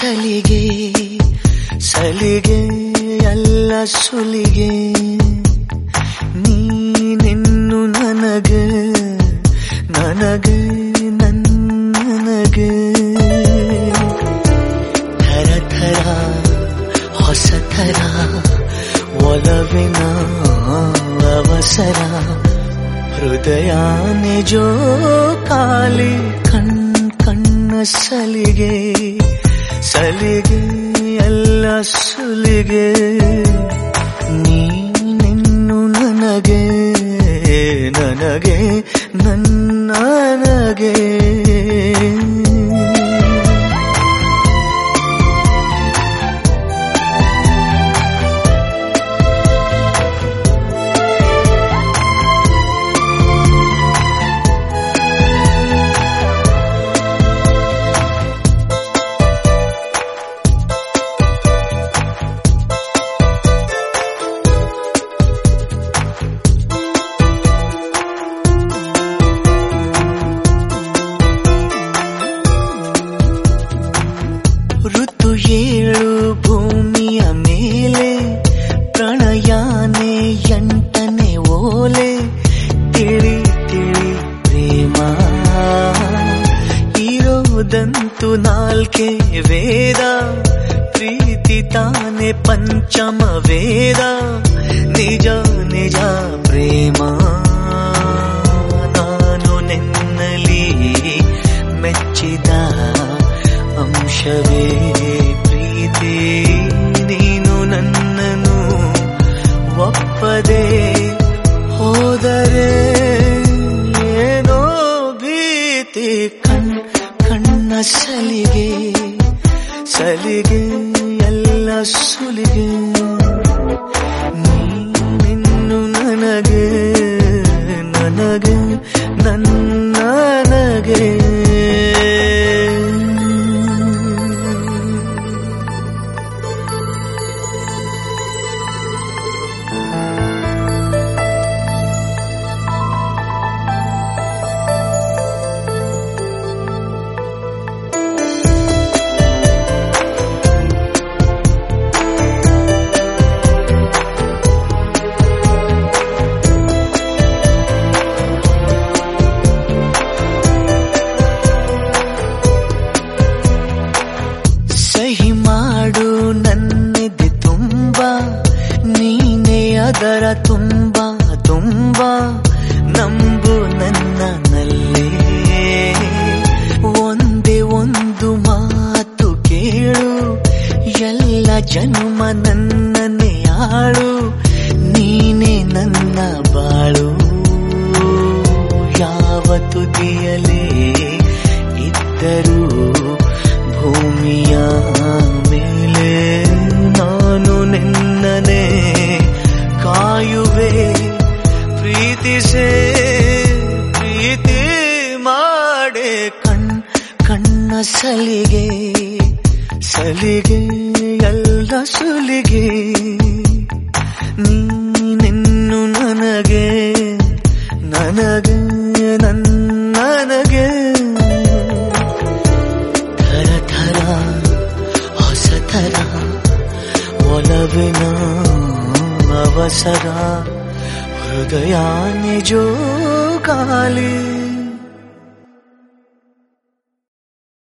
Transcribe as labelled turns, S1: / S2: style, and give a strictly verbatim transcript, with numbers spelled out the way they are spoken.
S1: ಸಲಿಗೆ ಸಲಿಗೆ ಎಲ್ಲ ಸುಲಿಗೆ ನೀನಿನ್ನು ನನಗೆ ನನಗೆ ನನಗೆ ಥರ ಥರ ಹೊಸ ಥರ ಒಲವಿನ ಅವಸರ ಹೃದಯ ನಿಜೋ ಕಾಲಿ ಕಣ್ ಕಣ್ಣ ಸಲಿಗೆ ಸಲಿಗೆ ಎಲ್ಲ ಸುಲಿಗೆ ನೀನಿನ್ನು ನನಗೆ ನನಗೆ ನನ್ನನಗೆ ಋತು ಏಳು ಭೂಮಿಯ ಮೇಲೆ ಪ್ರಣಯಾನೆ ಎಂಟನೆ ಓಲೆ ತಿಳಿ ತಿಳಿ ಪ್ರೇಮ ಇರೋದಂತೂ ನಾಲ್ಕೆ ವೇದ ಪ್ರೀತಿ ತಾನೆ ಪಂಚಮ ವೇದ ನಿಜ ನಿಜ ಪ್ರೇಮ ನಾನು ನಿನ್ನಲಿ ಮೆಚ್ಚಿದ ಅಂಶವೇ ಪ್ರೀತಿ ನೀನು ನನ್ನನ್ನು ಒಪ್ಪದೆ ಹೋದರೆ ಏನೋ ಭೀತಿ ಕಣ್ ಕಣ್ಣ ಸಲಿಗೆ ಸಲಿಗೆ ಎಲ್ಲ ಸುಲಿಗೆ ನೀನಿನ್ನು ನನಗೆ ನನಗೆ ನನ್ನನಗೆ ಸಹಿ ಮಾಡು ನನ್ನೆದೆ ತುಂಬ ನೀನೇ ಅದರ ತುಂಬ ತುಂಬ ನಂಬು ನನ್ನಲ್ಲೇ ಒಂದೇ ಒಂದು ಮಾತು ಕೇಳು ಎಲ್ಲ ಜನ್ಮ ನನ್ನನ್ನೇ ಆಳು ನೀನೇ ನನ್ನ ಬಾಳು ಯಾವ ತುದಿಯಲೇ ಇದ್ದರೂ ಭೂಮಿಯ ಮೇಲೆ ನಾನು ನಿನ್ನನೆ ಕಾಯುವೆ ಪ್ರೀತಿಸೇ ಪ್ರೀತಿ ಮಾಡೆ ಕಣ್ ಕಣ್ಣ ಸಲಿಗೆ ಸಲಿಗೆ ಎಲ್ಲ ಸುಲಿಗೆ ನೀನಿನ್ನು ನನಗೆ ನನಗೆ ನನ್ನನಗೆ ಥರ ಥರ ಹೊಸ ಥರ ಒಲವಿನ ಅವಸರ ಹೃದಯ ನಿಜೋ ಕಾಲಿ